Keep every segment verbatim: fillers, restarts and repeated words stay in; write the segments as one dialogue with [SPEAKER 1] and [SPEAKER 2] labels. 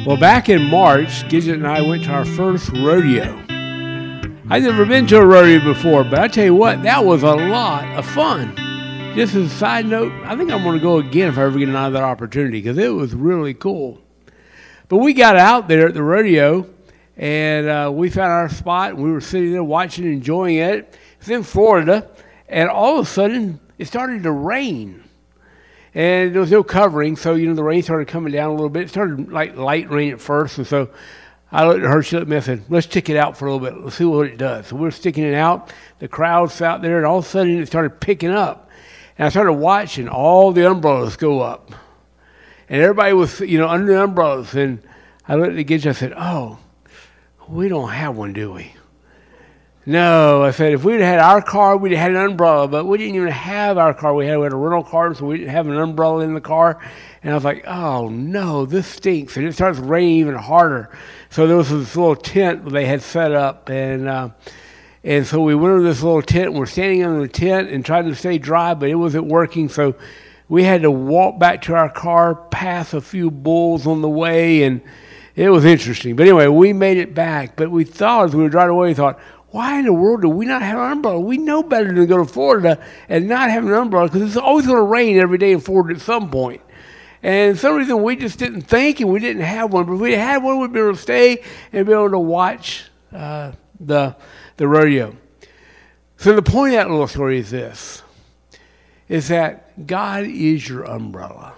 [SPEAKER 1] Well, back in March, Gidget and I went to our first rodeo. I'd never been to a rodeo before, but I tell you what, that was a lot of fun. Just as a side note, I think I'm going to go again if I ever get another opportunity because it was really cool. But we got out there at the rodeo, and uh, we found our spot, and we were sitting there watching and enjoying it. It's in Florida, and all of a sudden, it started to rain. And there was no covering, so, you know, the rain started coming down a little bit. It started like light rain at first, and so I looked at her, she looked at me, I said, let's stick it out for a little bit. Let's see what it does. So we were sticking it out. The crowd's out there, and all of a sudden, it started picking up. And I started watching all the umbrellas go up. And everybody was, you know, under the umbrellas. And I looked at the kids, I said, oh, we don't have one, do we? No, I said, if we'd had our car, we'd have had an umbrella, but we didn't even have our car. We had, we had a rental car, so we didn't have an umbrella in the car. And I was like, oh, no, this stinks. And it starts raining even harder. So there was this little tent they had set up. And uh, and so we went over this little tent, and we're standing under the tent and trying to stay dry, but it wasn't working. So we had to walk back to our car, pass a few bulls on the way, and it was interesting. But anyway, we made it back. But we thought, as we were driving away, we thought, why in the world do we not have an umbrella? We know better than to go to Florida and not have an umbrella because it's always going to rain every day in Florida at some point. And for some reason, we just didn't think and we didn't have one. But if we had one, we'd be able to stay and be able to watch uh, the, the rodeo. So the point of that little story is this, is that God is your umbrella.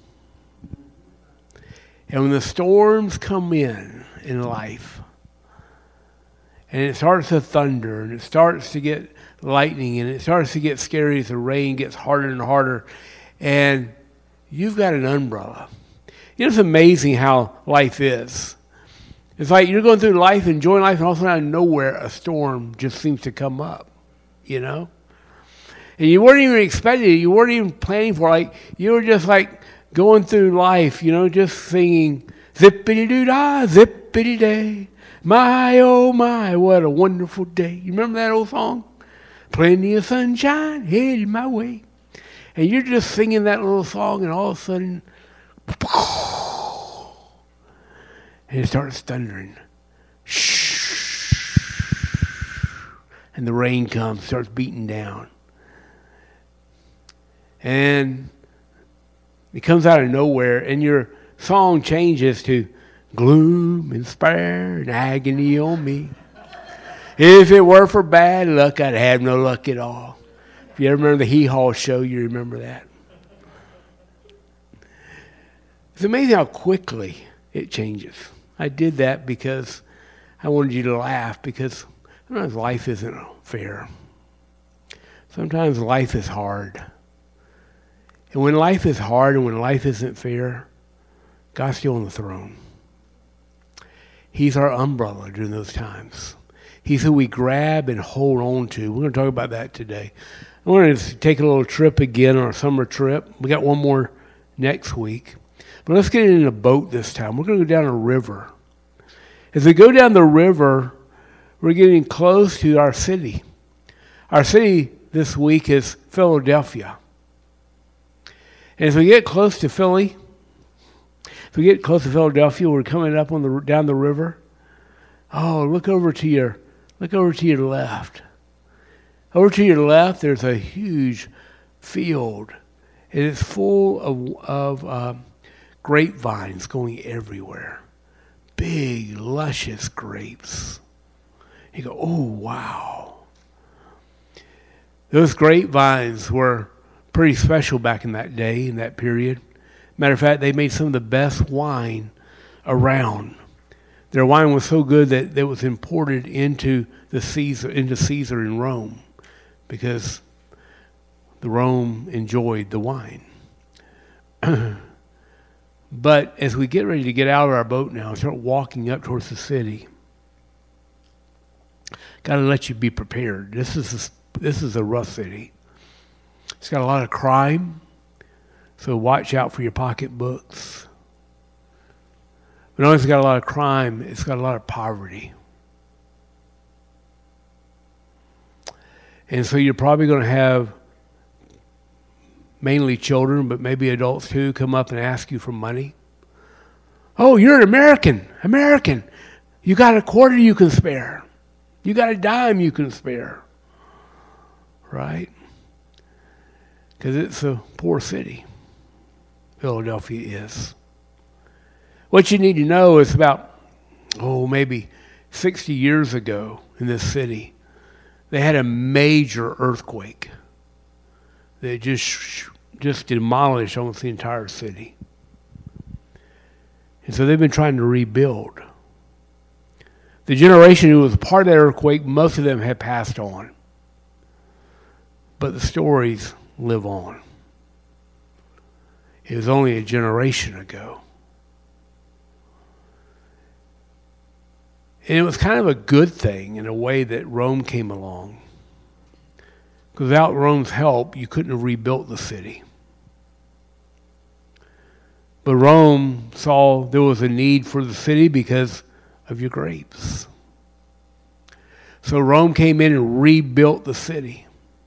[SPEAKER 1] And when the storms come in in life, and it starts to thunder, and it starts to get lightning, and it starts to get scary as the rain gets harder and harder, and you've got an umbrella. You know, it's amazing how life is. It's like you're going through life, enjoying life, and all of a sudden out of nowhere, a storm just seems to come up, you know? And you weren't even expecting it. You weren't even planning for it. Like, you were just like going through life, you know, just singing, zippity-doo-dah, zippity-day. My, oh my, what a wonderful day. You remember that old song? Plenty of sunshine headed my way. And you're just singing that little song, and all of a sudden, and it starts thundering. And the rain comes, starts beating down. And it comes out of nowhere, and your song changes to gloom and despair and agony on me. If it were for bad luck, I'd have no luck at all. If you ever remember the Hee Haw show, you remember that. It's amazing how quickly it changes. I did that because I wanted you to laugh, because sometimes life isn't fair. Sometimes life is hard. And when life is hard and when life isn't fair, God's still on the throne. He's our umbrella during those times. He's who we grab and hold on to. We're going to talk about that today. I wanted to take a little trip again on our summer trip. We got one more next week. But let's get in a boat this time. We're going to go down a river. As we go down the river, we're getting close to our city. Our city this week is Philadelphia. And as we get close to Philly, if we get close to Philadelphia, we're coming up on the down the river. Oh, look over to your look over to your left. Over to your left, there's a huge field, and it's full of of uh, grapevines going everywhere. Big, luscious grapes. You go, oh wow! Those grapevines were pretty special back in that day, in that period. Matter of fact, they made some of the best wine around. Their wine was so good that it was imported into the Caesar, into Caesar in Rome, because the Rome enjoyed the wine. But as we get ready to get out of our boat now and start walking up towards the city, got to let you be prepared. This is a, this is a rough city. It's got a lot of crime. So watch out for your pocketbooks. But not only it's got a lot of crime, it's got a lot of poverty. And so you're probably going to have mainly children, but maybe adults too, come up and ask you for money. Oh, you're an American. American. You got a quarter you can spare. You got a dime you can spare. Right? Because it's a poor city. Philadelphia is. What you need to know is about, oh, maybe sixty years ago in this city, they had a major earthquake that just, just demolished almost the entire city. And so they've been trying to rebuild. The generation who was part of that earthquake, most of them have passed on. But the stories live on. It was only a generation ago. And it was kind of a good thing in a way that Rome came along. Because without Rome's help, you couldn't have rebuilt the city. But Rome saw there was a need for the city because of your grapes. So Rome came in and rebuilt the city.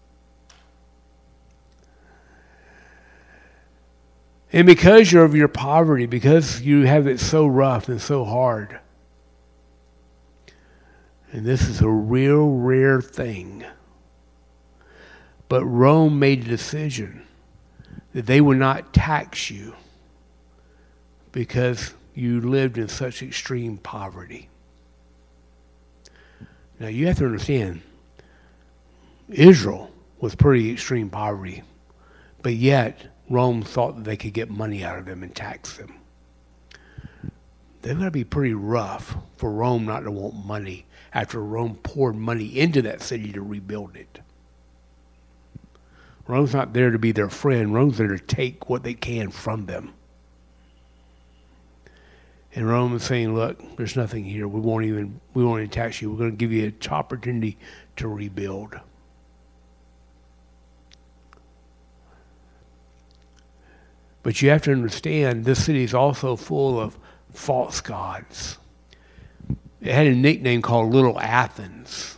[SPEAKER 1] And because you're of your poverty, because you have it so rough and so hard, and this is a real rare thing, but Rome made a decision that they would not tax you because you lived in such extreme poverty. Now you have to understand, Israel was pretty extreme poverty, but yet Rome thought that they could get money out of them and tax them. They've got to be pretty rough for Rome not to want money after Rome poured money into that city to rebuild it. Rome's not there to be their friend. Rome's there to take what they can from them. And Rome is saying, look, there's nothing here. We won't even, we won't even tax you. We're going to give you an opportunity to rebuild. But you have to understand, this city is also full of false gods. It had a nickname called Little Athens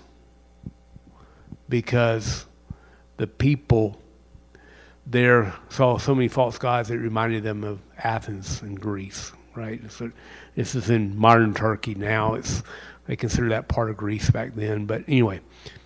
[SPEAKER 1] because the people there saw so many false gods that reminded them of Athens in Greece, right? So this is in modern Turkey now. It's they consider that part of Greece back then. But anyway,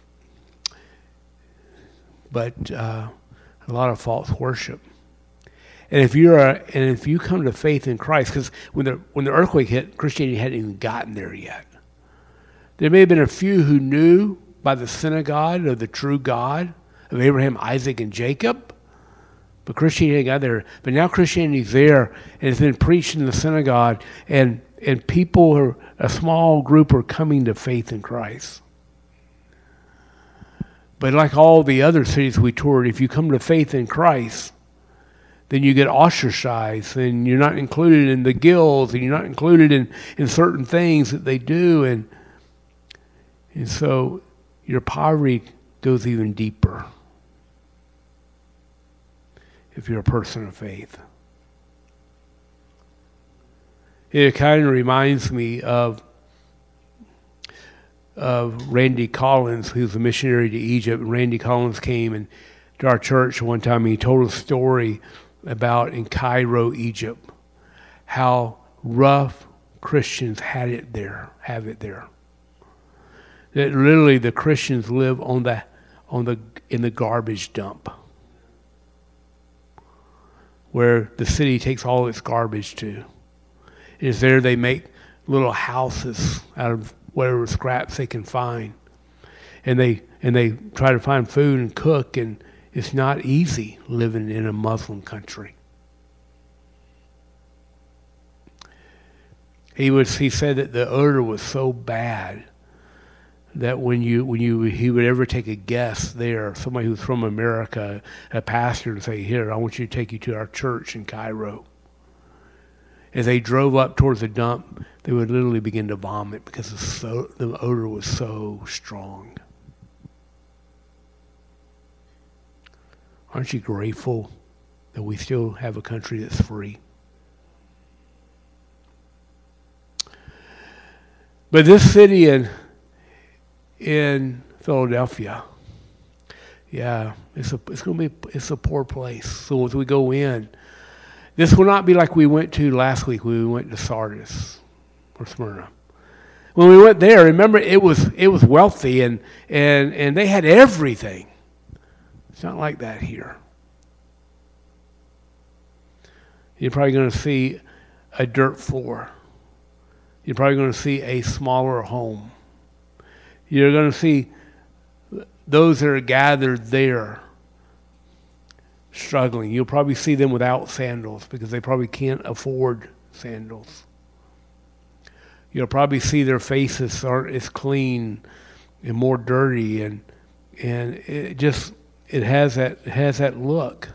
[SPEAKER 1] but uh, a lot of false worship. And if you're a, and if you come to faith in Christ, because when the when the earthquake hit, Christianity hadn't even gotten there yet. There may have been a few who knew by the synagogue of the true God of Abraham, Isaac, and Jacob, but Christianity got there. But now Christianity's there, and it's been preached in the synagogue, and and people are a small group are coming to faith in Christ. But like all the other cities we toured, if you come to faith in Christ, then you get ostracized, and you're not included in the guilds, and you're not included in, in certain things that they do, and and so your poverty goes even deeper if you're a person of faith. It kind of reminds me of of Randy Collins, who's a missionary to Egypt. Randy Collins came and to our church one time, and he told a story about in Cairo, Egypt, how rough Christians had it there, have it there. That literally the Christians live on the on the in the garbage dump, where the city takes all its garbage to. And it's there they make little houses out of whatever scraps they can find, and they and they try to find food and cook, and it's not easy living in a Muslim country. He was he said that the odor was so bad that when you when you he would ever take a guest there, somebody who's from America, a pastor, and say, "Here, I want you to take you to our church in Cairo." As they drove up towards the dump, they would literally begin to vomit because the, so, the odor was so strong. Aren't you grateful that we still have a country that's free? But this city in in Philadelphia, yeah, it's a it's going to be it's a poor place. So as we go in, This will not be like we went to last week when we went to Sardis or Smyrna. When we went there, remember, it was it was wealthy and and and they had everything. It's not like that here. You're probably going to see a dirt floor. You're probably going to see a smaller home. You're going to see those that are gathered there struggling. You'll probably see them without sandals because they probably can't afford sandals. You'll probably see their faces aren't as clean and more dirty, and and it just it has that it has that look.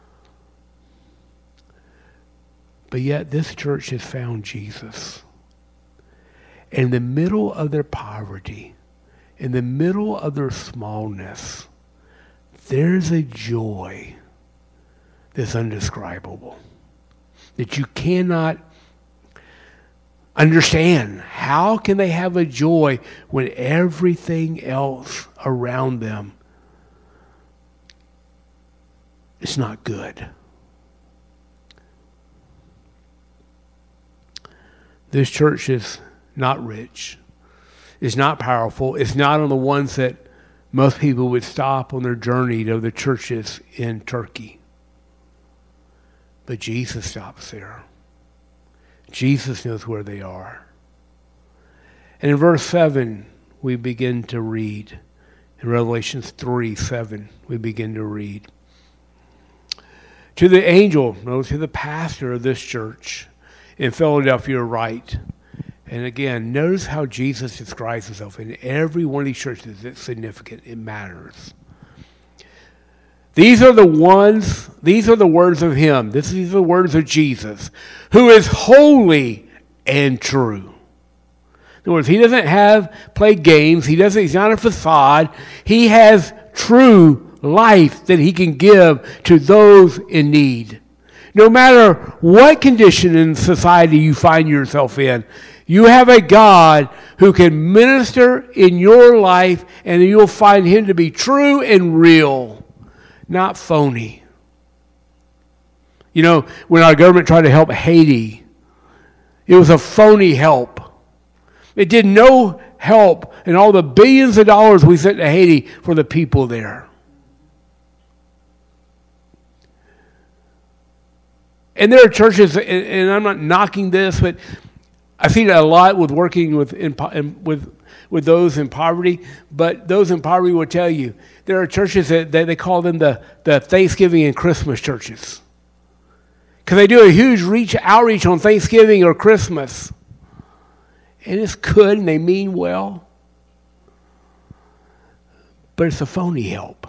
[SPEAKER 1] But yet this church has found Jesus. In the middle of their poverty, in the middle of their smallness, there's a joy that's indescribable, that you cannot understand. How can they have a joy when everything else around them is not good? This church is not rich. It's not powerful. It's not on the ones that most people would stop on their journey to the churches in Turkey. But Jesus stops there. Jesus knows where they are. And in verse seven, we begin to read. In Revelation three, seven, we begin to read. To the angel, no, to the pastor of this church in Philadelphia, write. And again, notice how Jesus describes himself. In every one of these churches, it's significant. It matters. These are the ones, these are the words of him. This, these are the words of Jesus, who is holy and true. In other words, he doesn't have play games. He doesn't, he's not a facade. He has true life that he can give to those in need. No matter what condition in society you find yourself in, you have a God who can minister in your life, and you'll find him to be true and real, not phony. You know, when our government tried to help Haiti, it was a phony help. It did no help in all the billions of dollars we sent to Haiti for the people there. And there are churches, and I'm not knocking this, but I've seen it a lot with working with in, with with those in poverty. But those in poverty will tell you there are churches that, that they call them the, the Thanksgiving and Christmas churches, because they do a huge reach outreach on Thanksgiving or Christmas, and it's good and they mean well, but it's a phony help.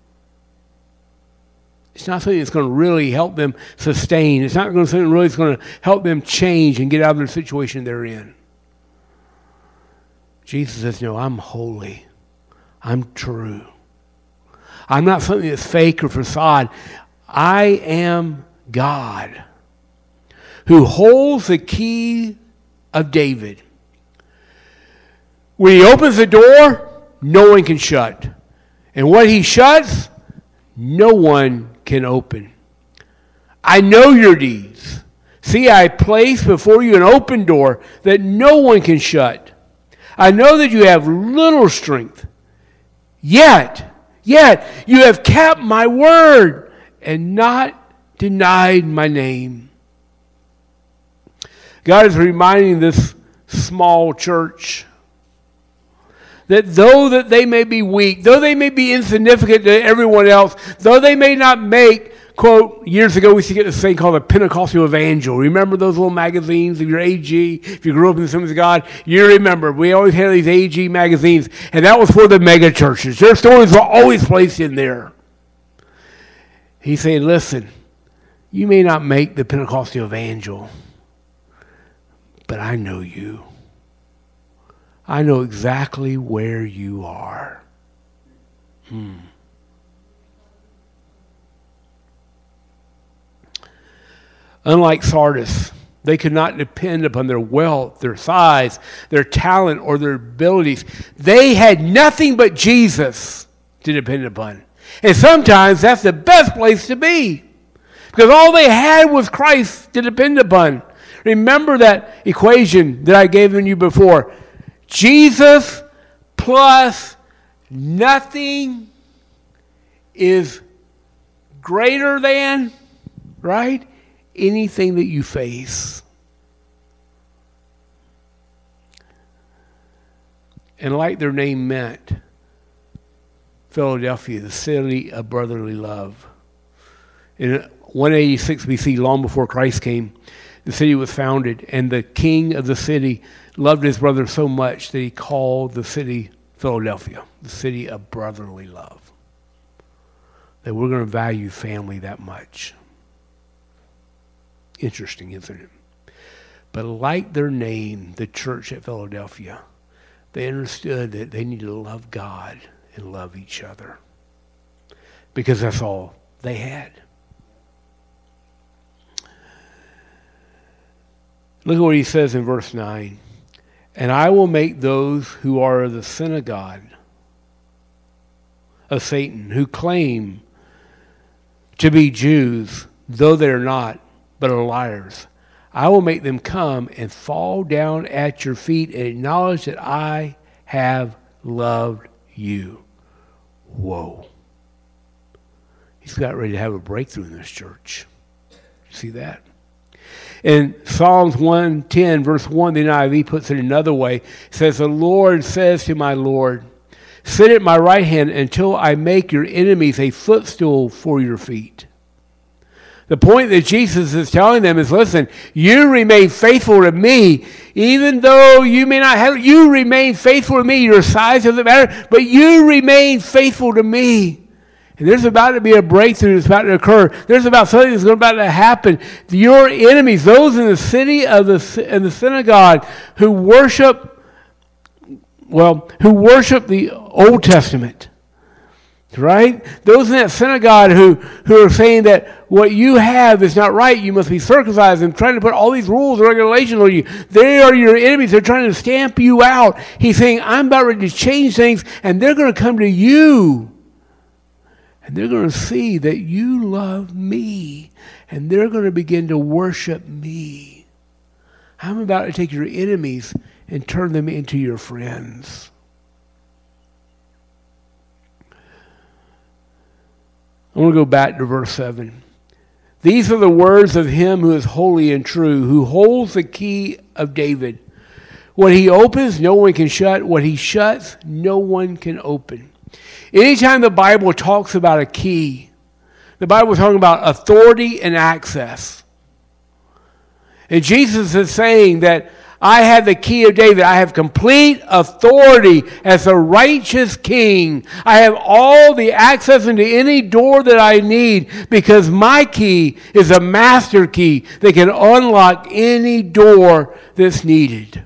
[SPEAKER 1] It's not something that's going to really help them sustain. It's not going to something really that's going to help them change and get out of the situation they're in. Jesus says, no, I'm holy. I'm true. I'm not something that's fake or facade. I am God who holds the key of David. When he opens the door, no one can shut. And what he shuts, no one can open. I know your deeds. See, I place before you an open door that no one can shut. I know that you have little strength. Yet, yet, you have kept my word and not denied my name. God is reminding this small church that though that they may be weak, though they may be insignificant to everyone else, though they may not make, quote, years ago we used to get this thing called the Pentecostal Evangel. Remember those little magazines? If you're A G, if you grew up in the Assemblies of God, you remember. We always had these A G magazines, and that was for the mega churches. Their stories were always placed in there. He's saying, listen, you may not make the Pentecostal Evangel, but I know you. I know exactly where you are. Hmm. Unlike Sardis, they could not depend upon their wealth, their size, their talent, or their abilities. They had nothing but Jesus to depend upon. And sometimes that's the best place to be. Because all they had was Christ to depend upon. Remember that equation that I gave you before. Jesus plus nothing is greater than, right, anything that you face. And like their name meant, Philadelphia, the city of brotherly love. In one eighty-six B C, long before Christ came, the city was founded, and the king of the city loved his brother so much that he called the city Philadelphia, the city of brotherly love. That we're going to value family that much. Interesting, isn't it? But like their name, the church at Philadelphia, they understood that they needed to love God and love each other. Because that's all they had. Look at what he says in verse nine. And I will make those who are of the synagogue of Satan, who claim to be Jews, though they're not, but are liars. I will make them come and fall down at your feet and acknowledge that I have loved you. Whoa. He's got ready to have a breakthrough in this church. See that? In Psalms one ten, verse one, the N I V puts it another way. It says, the Lord says to my Lord, sit at my right hand until I make your enemies a footstool for your feet. The point that Jesus is telling them is, listen, you remain faithful to me, even though you may not have, you remain faithful to me. Your size doesn't matter, but you remain faithful to me. And there's about to be a breakthrough that's about to occur. There's about something that's about to happen. Your enemies, those in the city of the, in the synagogue who worship, well, who worship the Old Testament, right? Those in that synagogue who, who are saying that what you have is not right, you must be circumcised, and trying to put all these rules and regulations on you. They are your enemies. They're trying to stamp you out. He's saying, I'm about ready to change things, and they're going to come to you. And they're going to see that you love me, and they're going to begin to worship me. I'm about to take your enemies and turn them into your friends. I want to go back to verse seven. These are the words of him who is holy and true, who holds the key of David. What he opens, no one can shut. What he shuts, no one can open. Anytime the Bible talks about a key, the Bible is talking about authority and access. And Jesus is saying that I have the key of David. I have complete authority as a righteous king. I have all the access into any door that I need because my key is a master key that can unlock any door that's needed.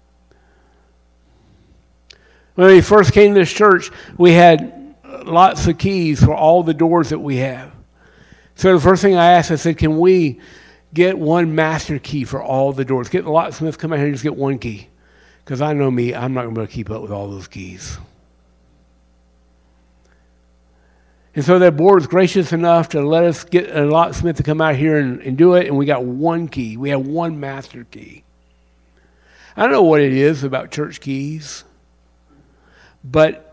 [SPEAKER 1] When we first came to this church, we had lots of keys for all the doors that we have. So the first thing I asked, I said, can we get one master key for all the doors? Get the locksmith, come out here and just get one key. Because I know me, I'm not going to be able to keep up with all those keys. And so that board was gracious enough to let us get a locksmith to come out here and, and do it, and we got one key. We have one master key. I don't know what it is about church keys. But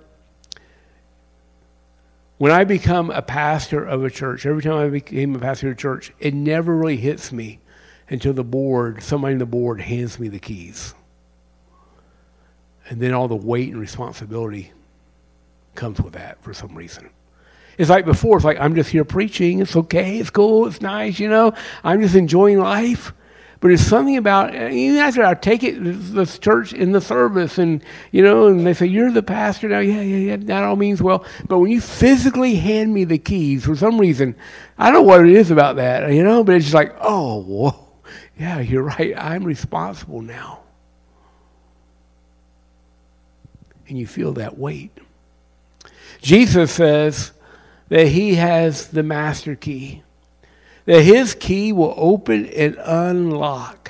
[SPEAKER 1] when I become a pastor of a church, every time I became a pastor of a church, it never really hits me until the board, somebody in the board hands me the keys. And then all the weight and responsibility comes with that for some reason. It's like before, it's like, I'm just here preaching. It's okay. It's cool. It's nice, you know. I'm just enjoying life. But there's something about, even after I take it to the church in the service and, you know, and they say, you're the pastor now. Yeah, yeah, yeah, that all means well. But when you physically hand me the keys, for some reason, I don't know what it is about that, you know, but it's just like, oh, whoa, yeah, you're right. I'm responsible now. And you feel that weight. Jesus says that he has the master key. That his key will open and unlock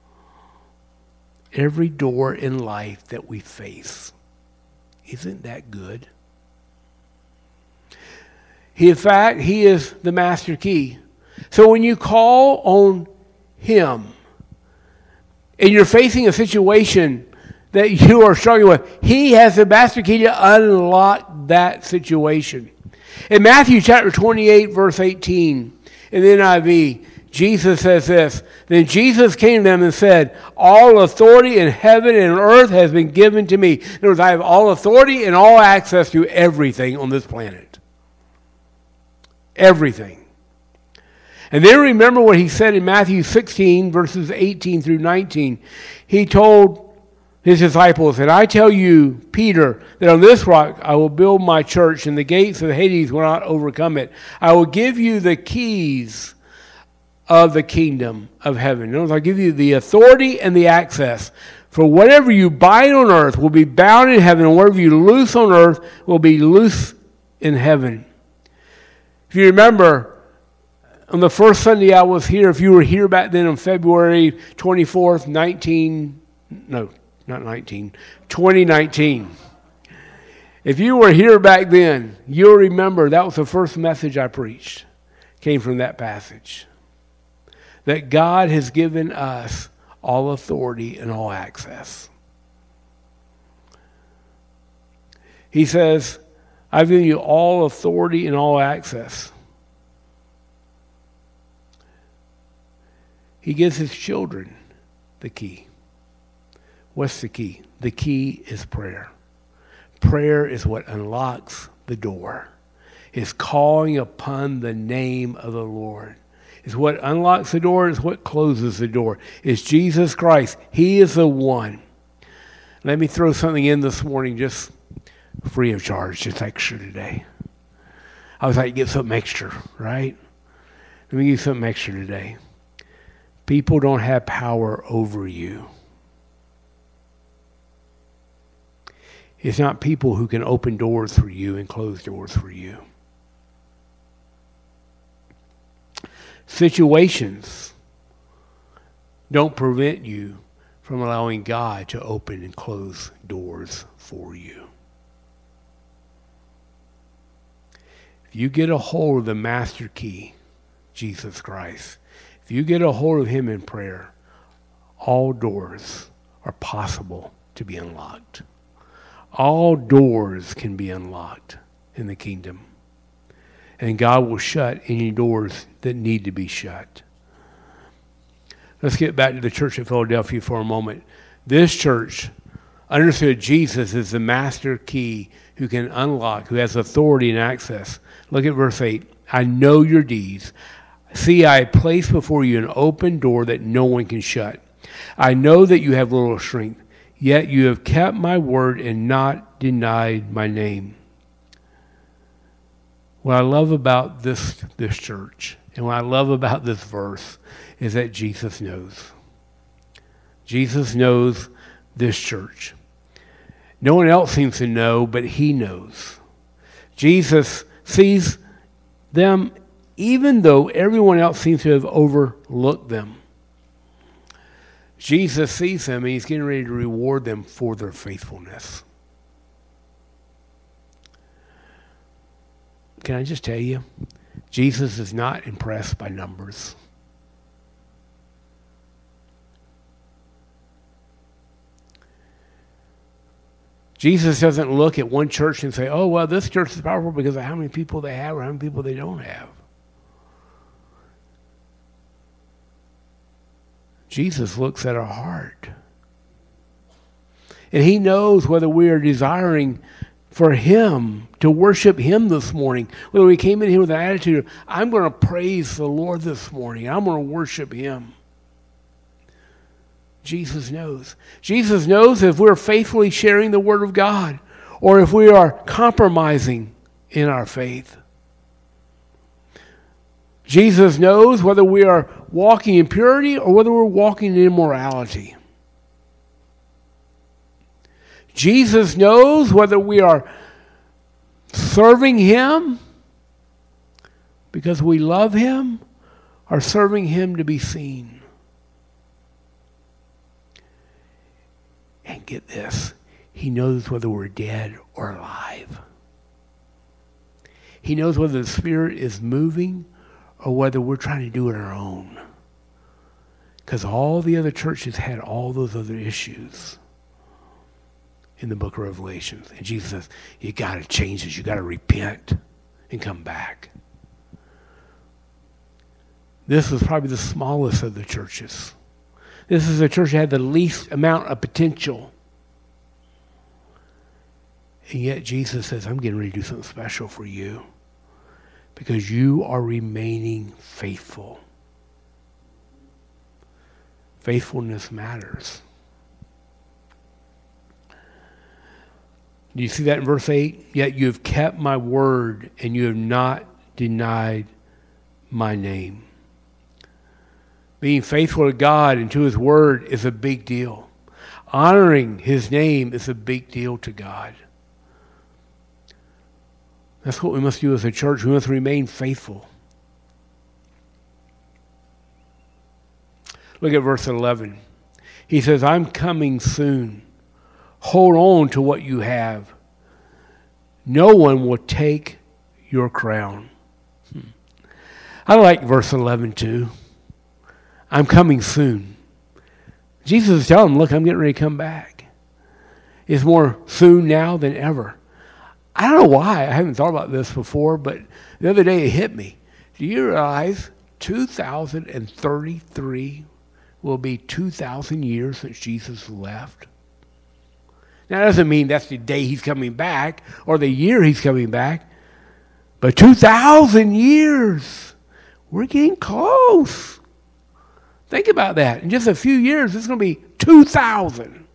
[SPEAKER 1] every door in life that we face. Isn't that good? He, in fact, he is the master key. So when you call on him and you're facing a situation that you are struggling with, he has the master key to unlock that situation. In Matthew chapter twenty-eight, verse eighteen, in the N I V, Jesus says this, "Then Jesus came to them and said, 'All authority in heaven and earth has been given to me.'" In other words, I have all authority and all access to everything on this planet. Everything. And then remember what he said in Matthew sixteen, verses eighteen through nineteen. He told his disciples, "And I tell you, Peter, that on this rock I will build my church, and the gates of Hades will not overcome it. I will give you the keys of the kingdom of heaven." In other words, I'll give you the authority and the access. For whatever you bind on earth will be bound in heaven, and whatever you loose on earth will be loose in heaven. If you remember, on the first Sunday I was here, if you were here back then on February twenty-fourth, nineteen, no, not nineteen, twenty nineteen. If you were here back then, you'll remember that was the first message I preached. Came from that passage. That God has given us all authority and all access. He says, "I've given you all authority and all access." He gives his children the key. What's the key? The key is prayer. Prayer is what unlocks the door. It's calling upon the name of the Lord. It's what unlocks the door. It's what closes the door. It's Jesus Christ. He is the one. Let me throw something in this morning just free of charge, just extra today. I was like, get something extra, right? Let me give you something extra today. People don't have power over you. It's not people who can open doors for you and close doors for you. Situations don't prevent you from allowing God to open and close doors for you. If you get a hold of the master key, Jesus Christ, if you get a hold of him in prayer, all doors are possible to be unlocked. All doors can be unlocked in the kingdom. And God will shut any doors that need to be shut. Let's get back to the church at Philadelphia for a moment. This church understood Jesus as the master key who can unlock, who has authority and access. Look at verse eight. "I know your deeds. See, I place before you an open door that no one can shut. I know that you have little strength, yet you have kept my word and not denied my name." What I love about this, this church, and what I love about this verse, is that Jesus knows. Jesus knows this church. No one else seems to know, but he knows. Jesus sees them even though everyone else seems to have overlooked them. Jesus sees them, and he's getting ready to reward them for their faithfulness. Can I just tell you, Jesus is not impressed by numbers. Jesus doesn't look at one church and say, "Oh, well, this church is powerful because of how many people they have or how many people they don't have." Jesus looks at our heart. And he knows whether we are desiring for him, to worship him this morning. Whether we came in here with an attitude of, I'm going to praise the Lord this morning. I'm going to worship him. Jesus knows. Jesus knows if we're faithfully sharing the word of God or if we are compromising in our faith. Jesus knows whether we are walking in purity or whether we're walking in immorality. Jesus knows whether we are serving him because we love him or serving him to be seen. And get this, he knows whether we're dead or alive. He knows whether the Spirit is moving or whether we're trying to do it on our own. Because all the other churches had all those other issues in the book of Revelation. And Jesus says, you got to change this. You got to repent and come back. This was probably the smallest of the churches. This is the church that had the least amount of potential. And yet Jesus says, I'm getting ready to do something special for you because you are remaining faithful. Faithfulness matters. Do you see that in verse eight? Yet you have kept my word and you have not denied my name. Being faithful to God and to his word is a big deal. Honoring his name is a big deal to God. That's what we must do as a church. We must remain faithful. Look at verse eleven. He says, I'm coming soon. Hold on to what you have. No one will take your crown. Hmm. I like verse eleven too. I'm coming soon. Jesus is telling him, look, I'm getting ready to come back. It's more soon now than ever. I don't know why. I haven't thought about this before, but the other day it hit me. Do you realize two thousand thirty-three will be two thousand years since Jesus left? Now, that doesn't mean that's the day he's coming back or the year he's coming back, but two thousand years. We're getting close. Think about that. In just a few years, it's going to be two thousand.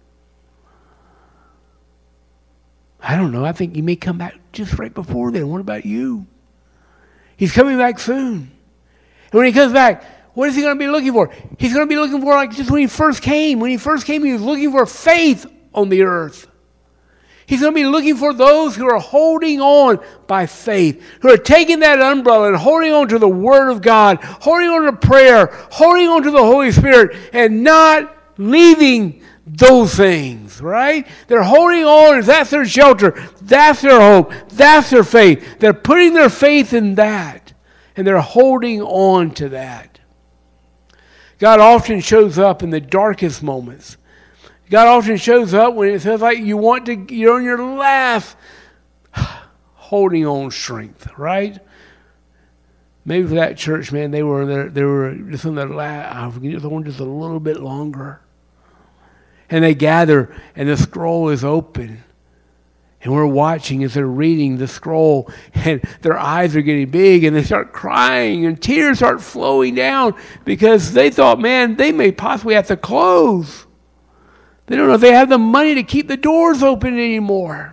[SPEAKER 1] I don't know. I think he may come back just right before then. What about you? He's coming back soon. And when he comes back, what is he going to be looking for? He's going to be looking for like just when he first came. When he first came, he was looking for faith on the earth. He's going to be looking for those who are holding on by faith, who are taking that umbrella and holding on to the Word of God, holding on to prayer, holding on to the Holy Spirit, and not leaving those things, right? They're holding on. That's their shelter. That's their hope. That's their faith. They're putting their faith in that, and they're holding on to that. God often shows up in the darkest moments. God often shows up when it feels like you want to, you're on your last holding on strength, right? Maybe for that church, man, they were there, they were just on their last, I forget, the one just a little bit longer. And they gather, and the scroll is open. And we're watching as they're reading the scroll, and their eyes are getting big, and they start crying, and tears start flowing down because they thought, man, they may possibly have to close. They don't know if they have the money to keep the doors open anymore.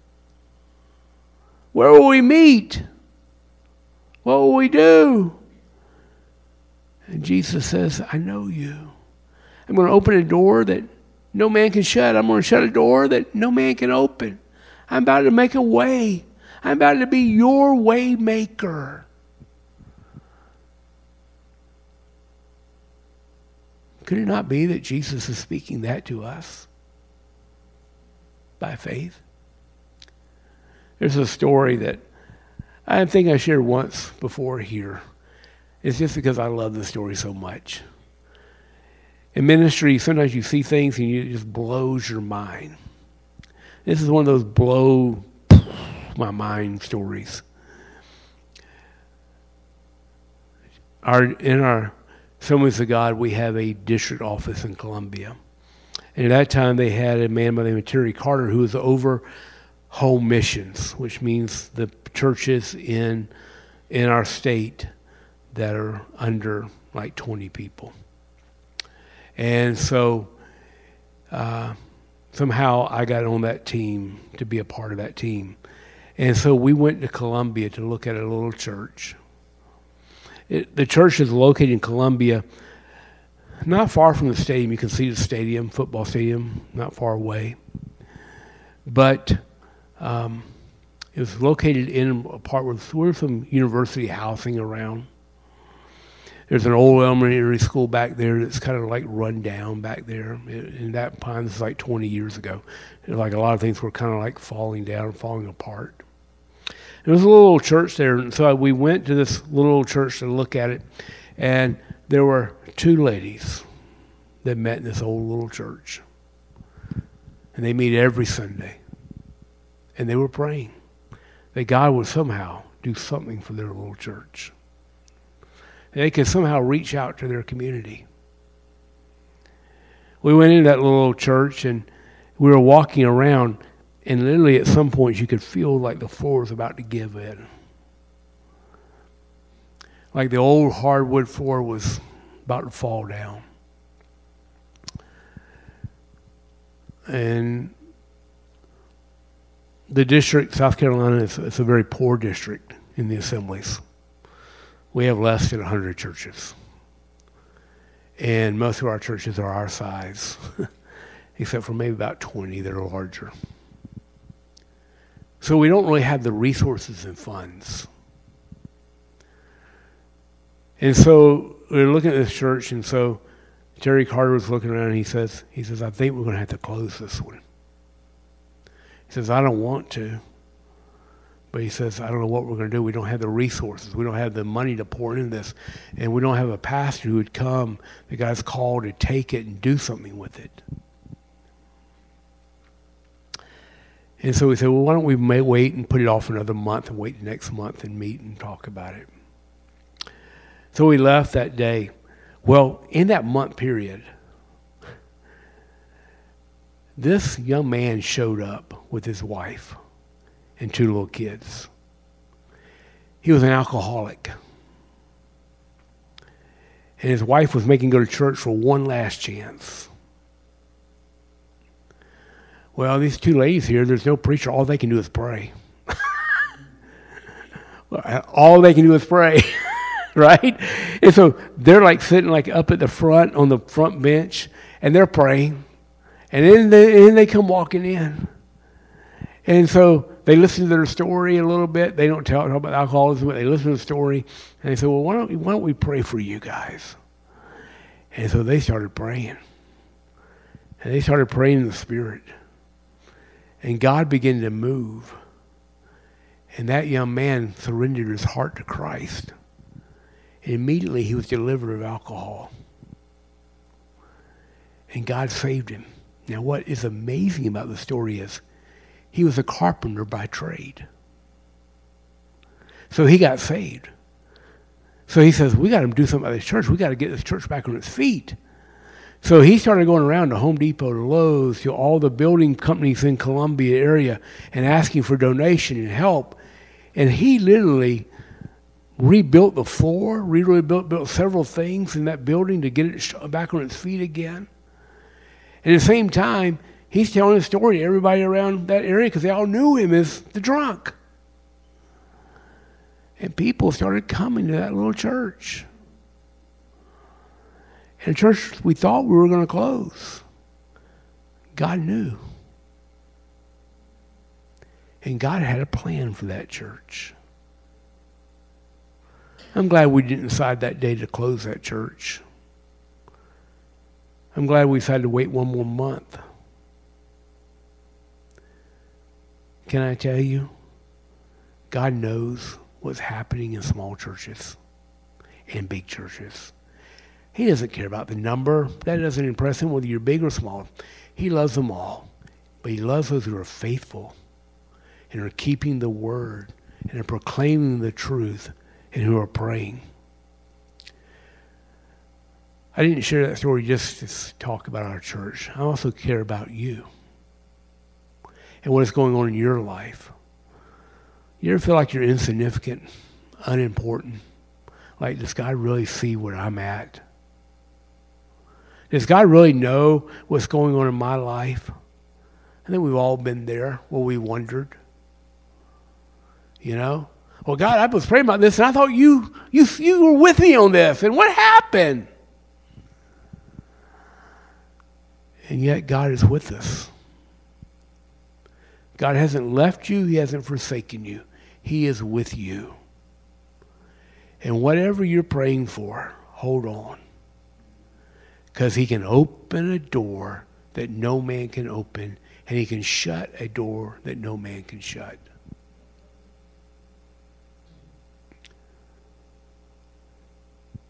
[SPEAKER 1] Where will we meet? What will we do? And Jesus says, I know you. I'm going to open a door that no man can shut. I'm going to shut a door that no man can open. I'm about to make a way. I'm about to be your way maker. Could it not be that Jesus is speaking that to us by faith? There's a story that I think I shared once before here. It's just because I love the story so much. In ministry, sometimes you see things and it just blows your mind. This is one of those blow my mind stories. Our in our Assemblies of God, we have a district office in Columbia. And at that time, they had a man by the name of Terry Carter who was over home missions, which means the churches in in our state that are under like twenty people. And so uh, somehow I got on that team to be a part of that team. And so we went to Columbia to look at a little church. It, the church is located in Columbia, not far from the stadium. You can see the stadium, football stadium, not far away. But um, it was located in a part where there's some university housing around. There's an old elementary school back there that's kind of like run down back there. And that pine, this is like twenty years ago. Like a lot of things were kind of like falling down, falling apart. There was a little church there, and so we went to this little church to look at it, and there were two ladies that met in this old little church. And they meet every Sunday. And they were praying that God would somehow do something for their little church. And they could somehow reach out to their community. We went into that little church, and we were walking around, and literally at some points you could feel like the floor was about to give in. Like the old hardwood floor was about to fall down. And the district, South Carolina, is it's a very poor district in the assemblies. We have less than one hundred churches. And most of our churches are our size, except for maybe about twenty that are larger. So we don't really have the resources and funds. And so we we're looking at this church, and so Terry Carter was looking around, and he says, he says, I think we're going to have to close this one. He says, I don't want to. But he says, I don't know what we're going to do. We don't have the resources. We don't have the money to pour into this. And we don't have a pastor who would come, the guy's called to take it and do something with it. And so we said, well, why don't we may wait and put it off another month and wait the next month and meet and talk about it. So we left that day. Well, in that month period, this young man showed up with his wife and two little kids. He was an alcoholic. And his wife was making him go to church for one last chance. Well, these two ladies here, there's no preacher. All they can do is pray. All they can do is pray. Right? And so they're like sitting like up at the front on the front bench, and they're praying. And then they, and then they come walking in. And so they listen to their story a little bit. They don't tell, talk about alcoholism, but they listen to the story. And they say, well, why don't, why don't we pray for you guys? And so they started praying. And they started praying in the Spirit. And God began to move. And that young man surrendered his heart to Christ. And immediately he was delivered of alcohol. And God saved him. Now what is amazing about the story is he was a carpenter by trade. So he got saved. So he says, we got to do something about this church. We got to get this church back on its feet. So he started going around to Home Depot, to Lowe's, to all the building companies in Columbia area and asking for donation and help. And he literally rebuilt the floor, rebuilt built several things in that building to get it back on its feet again. And at the same time, he's telling a story to everybody around that area because they all knew him as the drunk. And people started coming to that little church. And a church we thought we were going to close. God knew. And God had a plan for that church. I'm glad we didn't decide that day to close that church. I'm glad we decided to wait one more month. Can I tell you? God knows what's happening in small churches and big churches. He doesn't care about the number. That doesn't impress him whether you're big or small. He loves them all. But he loves those who are faithful and are keeping the word and are proclaiming the truth and who are praying. I didn't share that story just to talk about our church. I also care about you and what is going on in your life. You ever feel like you're insignificant, unimportant? Like, does God really see where I'm at? Does God really know what's going on in my life? I think we've all been there where we wondered. You know? Well, God, I was praying about this, and I thought you, you, you were with me on this, and what happened? And yet God is with us. God hasn't left you. He hasn't forsaken you. He is with you. And whatever you're praying for, hold on. Because he can open a door that no man can open, and he can shut a door that no man can shut.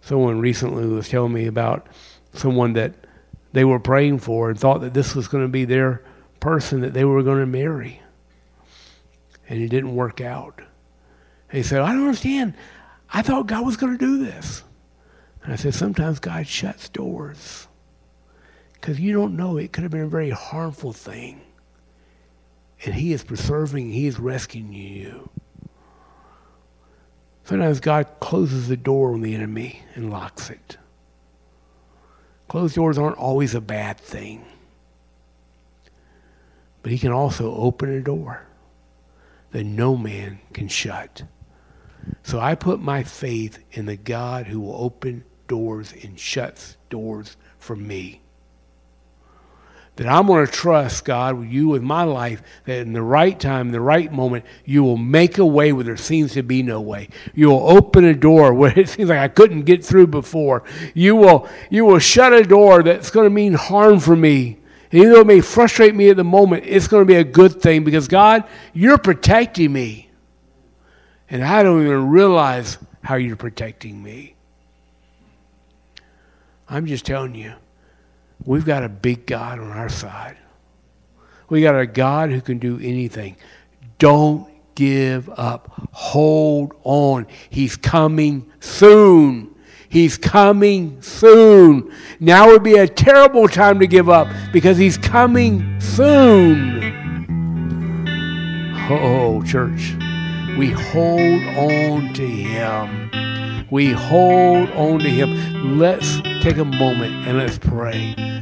[SPEAKER 1] Someone recently was telling me about someone that they were praying for and thought that this was going to be their person that they were going to marry. And it didn't work out. And he said, I don't understand. I thought God was going to do this. And I said, sometimes God shuts doors. Because you don't know, it could have been a very harmful thing. And he is preserving, he is rescuing you. Sometimes God closes the door on the enemy and locks it. Closed doors aren't always a bad thing. But he can also open a door that no man can shut. So I put my faith in the God who will open doors and shuts doors for me. That I'm going to trust, God, with you with my life, that in the right time, in the right moment, you will make a way where there seems to be no way. You will open a door where it seems like I couldn't get through before. You will, you will shut a door that's going to mean harm for me. And even though it may frustrate me at the moment, it's going to be a good thing because, God, you're protecting me. And I don't even realize how you're protecting me. I'm just telling you, we've got a big God on our side. We got a God who can do anything. Don't give up. Hold on. He's coming soon. He's coming soon. Now would be a terrible time to give up because he's coming soon. Oh, church, we hold on to him. We hold on to him. Let's take a moment and let's pray.